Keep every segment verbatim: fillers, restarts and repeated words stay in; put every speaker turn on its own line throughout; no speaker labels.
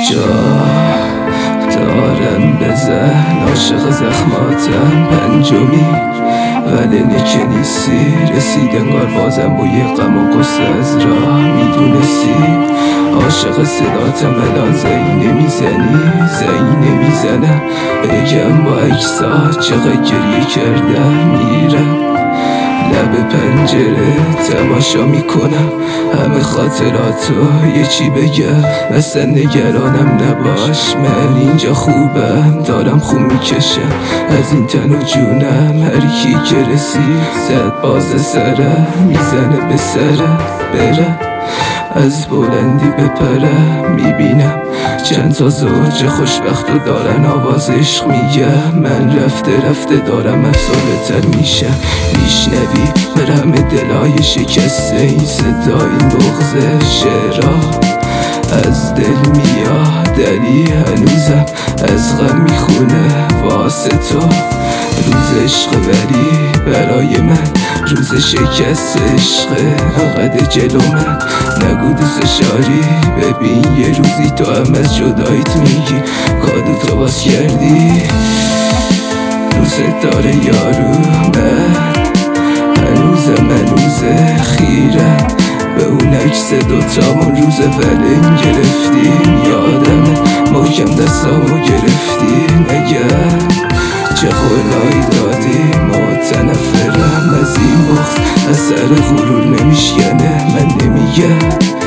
جا دارم بزن عاشق زخماتم پنجمی ولی نکه نیستی رسید انگار بازم با یه غم و قصه از راه میدونستی عاشق صداتم الان زنی نمیزنی زنی نمیزنم بگم با اکسات چقدر گریه کردم میرم لب پنجره تماشا میکنم همه خاطراتو یه چی بگم اصلا نگرانم نباش من اینجا خوبم دارم خوب میکشم از این تن و جونم هر کی که رسید زد باز سرم میزنه به سرم برم از بلندی بپرم میبینم چند تا زوج خوشبخت و دارن آواز عشق میگم من رفته رفته دارم افسرده تر میشم میشنوی برم دلای شکسته این صدا این بغض شعرها از دل میاد دلی هنوزم از غم میخونه واسه تو روز عشق ولی برای من روز شکست عشقه انقدر جلو من نگو دوست شاری ببین یه روزی تو هم از جداییت میگی کادو تو باز کردی دوست داره یارو من هنوزم هنوزه خیرم به اون عکس دوتامون روز ولن گرفتیم یادمه محکم دستامو گرفتیم اگر چه خورایی دادیم متنفرم از این بغض از سر غرور نمیشکنه من نمیگم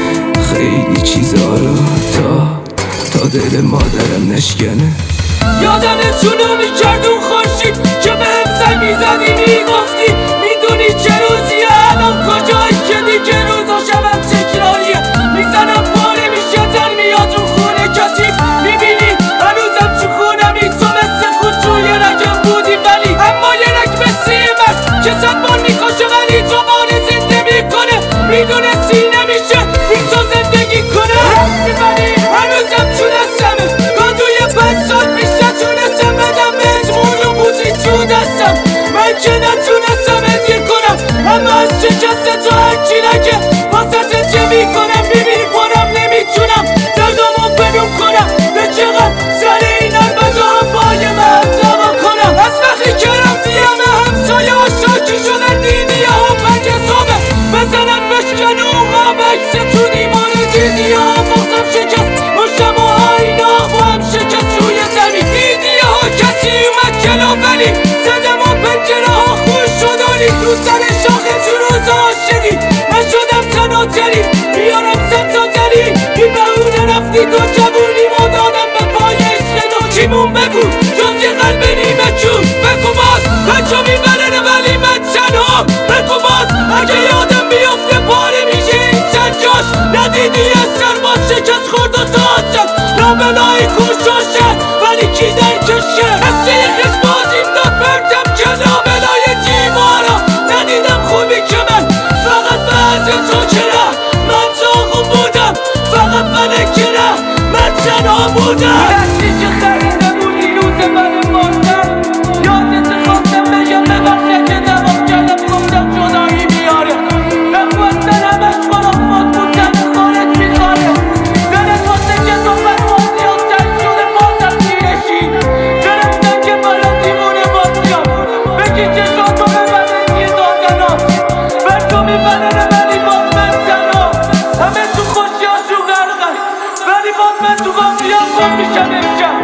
خیلی چیزا رو تا تا دل مادرم نشکنه
یادمه چونو میکرد اون خورشید که به هم سر میزدی میگفتی میدونی چه روزیه الان کجایی که دیگه روز و شبم تکراریه میزنم پاره میشه تر میاد رو خونه کسی میبینی هنوزم تو خونمی تو مثل خود توی رگم بودی ولی اما یه رگ مثل من که زمان میکشه ولی تو باره زنده میکنه میدونستی نمیشه این تو زندگی کنه میبنی هنوزم تو دستمه گادوی پنج سال بیشتر تونستم بدم بهت مونو بودی تو دستم من که نتونستم هدیه کنم اما از شکست تو هرچی نگه واسه چه میکنم میبینی پرم نمیتونم دردامو بدون کنم به چقدر سر این البته هم پای من دوا کنم از وقتی که رفتی همه همسایه ها شاکی شدن دیدیه ها پنج صبح بزنن بشکن اون قاب عکس تو دیوار دیدیه ها بغزم شکست مشتم و آینا با هم شکست روی زمین دیدیه ها کسی اومد جلو ولی زدم و پنجره ها خوش شدانی رو سر شاخه تو روز عاشقی نشدم تناتری بیارم ستاتری بی بهونه رفتی تو جوونی ما دادم به پای عشق دو چیمون بگو جز یه قلب نیمه چون بگو باز بچه میبرنه ولی من تنها بگو باز اگه یادم بیافته پاره میشه این چند جاش ندیدی از سرباز شکست خورد و تاعتم لابلای کوشاشه ولی کی در کشه مثل یه خش بازیم داد پرتم که لابلای دیوارا ندیدم خوبی که من فقط بعد تو چرا من زاغون بودم فقط منه که نه من تنها بودم دستی که خریده بودی روز من ماندم یادت خواستم بگم ببخشه که دماغ کردم گفتم جدایی میاره بخواستن همش خلاف مات بودن خارج میخواره دلت واسه که تو من مازیاتر شده بازم میرشی دلت که بالا دیوونه بازیام بگی چشاتو ببرن یه دادنام بر تو میبننه ولی باز من تنها همه تو خوشی هاشو غرقن ولی باز من تو غافیام گم میشم امشب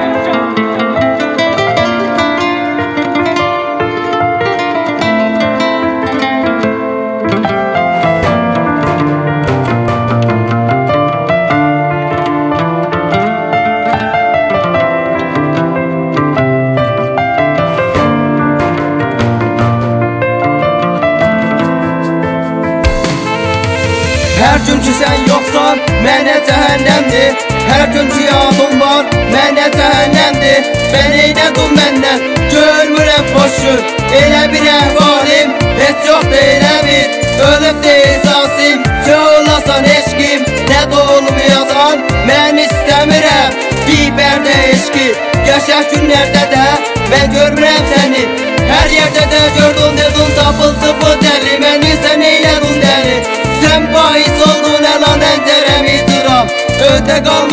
Her gün ki sen yoksan mənə cəhənnəmdir Hər gün ki yadın var mənə cəhənnəmdir Sən eynədin məndən görmürəm boşun Elə bir əhvalim heç yoxdur elə bir Ölüb deyilsasim çoğulasan eşkim Nə də olmayasan mən istəmirəm Bir bərdə eşki Yaşa günlərdə də mən görmürəm səni Hər yerdə də gördün dedin tapıldı bu dəli Məni sən eylədin dəli Sen bahis oldun elan enceremi duram Öde kalmadı ya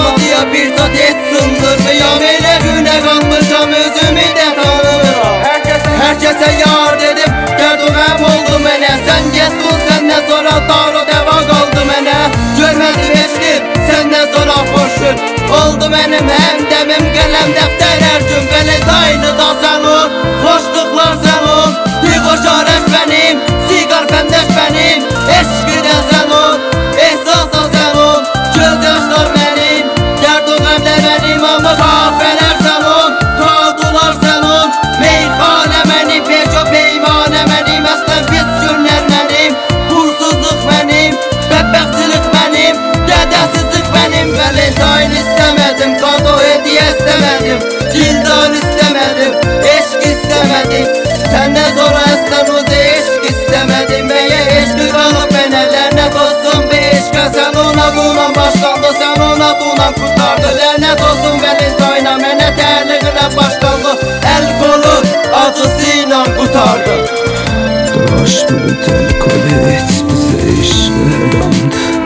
bir zat et sındırmıyam. Elə günə qalmışam özümü də tanımıram. Herkese yar dedim, dərd o qəm oldu mənə. Sən getdin, səndən sonra dar o dəva qaldı mənə. Görmədim eşqim, səndən sonra xoş gün oldu mənim həmdəmim. Qələm dəftər hər gün Valentine da sən ol, xoşluqlar sən ol. Diqoşarəş mənim, siqar fəndəş mənim. Eşqidən sən ol, ehsasa sən ol. Göz yaşlar mənim, dərd o qəmlər mənim. Amma kahvələr sən ol, qaldılar sən ol. Meyxanə mənim, peşo peymanə mənim. Əslən pis günlər mənim, hursuzluq mənim. Bədbəxtçilik mənim, qədərsizlik mənim. Valentine istəmədim, kado hediyə istəmədim. Dildar istəmədim, eşq istəmədim. Səndən sonra əslən özü eşq istəmədim. Məyə eşqi qalıb mənə lənət olsun be eşqə. Sən ona dunan başlandı, sən ona dunan qutardı. Lənət olsun Valentine, mənə tərliğinə başlandı. El kolu acısıyla qutardı.
Daş bunu telkol et, bize iş ver.